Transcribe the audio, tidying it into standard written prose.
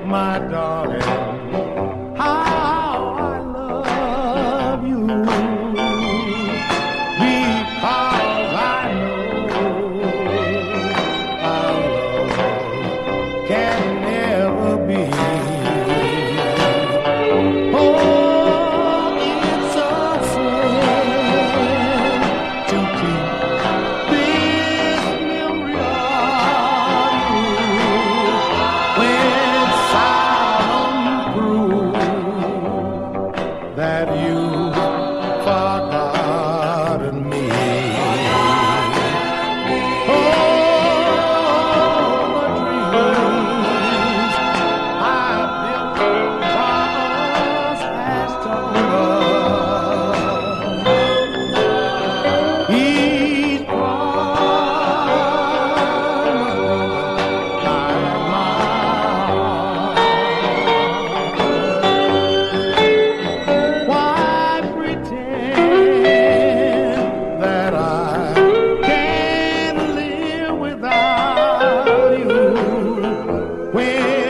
my darling, how I love you, because I know our love can never be. Oh, it's a sin to keep this memory of you when silent proof that you've forgotten me. Oh, the dreams I built for us has torn up. Each why pretend that I can't live without you when